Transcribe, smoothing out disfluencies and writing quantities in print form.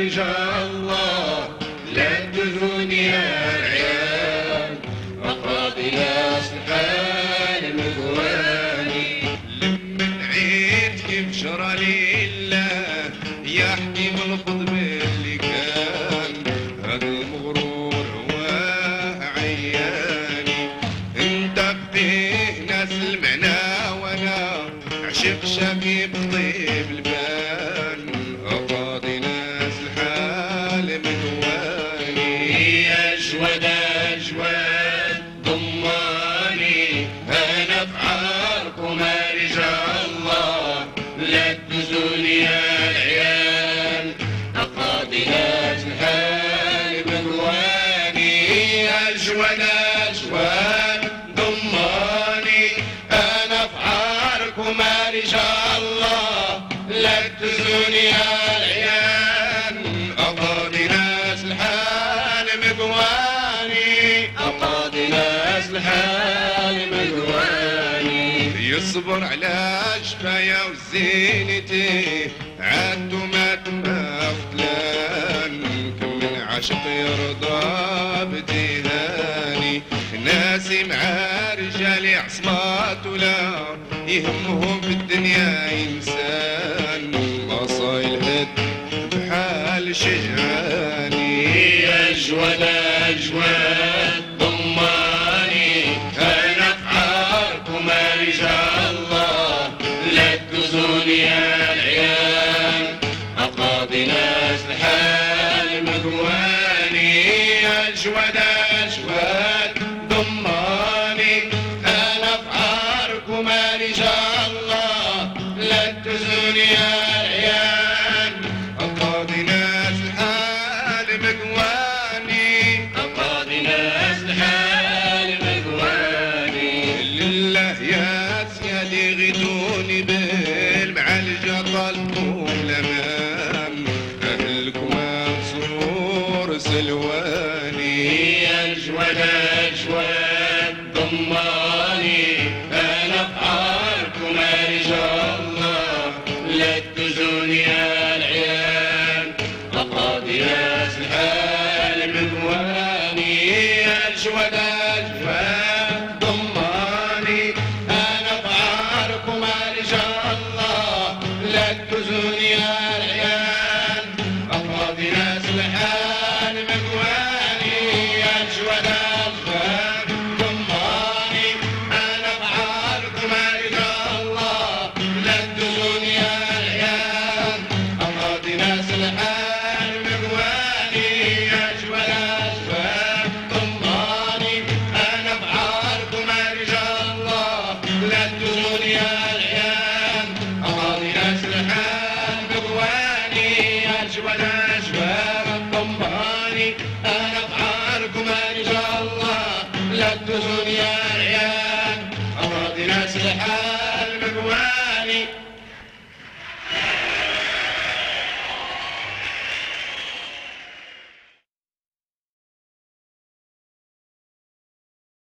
رجال الله لا تدوني يا العيال أقاضي ناس الحال مقواني لمن عيد كيف شرى لله يحكي بالخطب اللي كان هذا المغرور هو عياني انت فيه ناس المعنى وانا عشق شبيب طيب البال أقاضي ناس الحال مدواني يا أجود أجود ضماني أنا بحاركم يا رجال الله لا تدوني يا العيال أقاضي ناس الحال مدواني يا أجود أجود ضماني أنا بحاركم يا رجال الله لا تدوني يا العيال أقاضي ناس الحال مقواني أقاضي ناس الحال مقواني يصبر على شفايا وزينتي عدو ما تمفتلان كم من عشق يرضى بدهاني ناسي مع رجالي عصمات ولا يهمهم في الدنيا إنسان مصايل هد بحال شجعاني أجود أجود ضماني أنا بحاركم يا رجال الله لا تدوني يا العيال أقاضي ناس الحال مقواني أجود أجود ضماني أنا بحاركم يا رجال الله لا تدوني يا العيال أقاضي ناس الحال مقواني أقاضي ناس الحال مقواني لله يا سيادي غيتوني بالمعالجة طلبوا الأمان أهلكم منصور سلواني أجود أجود ضماني أنا بحاركم يا رجال الله لا تدوني يا العيال أقاضي ناس الحال مقواني أجود أجود ضماني أنا بحاركم يا رجال الله لا تدوني يا العيال أقاضي ناس الحال مقواني أجود أجود ضماني أنا بحاركم يا رجال الله لا تدوني يا العيال أقاضي ناس الحال مقواني أجود أجود ضماني أنا بحاركم يا رجال الله لا تدوني يا العيال أقاضي ناس الحال مقواني أجود أجود ضماني أنا بحاركم يا رجال الله لا تدوني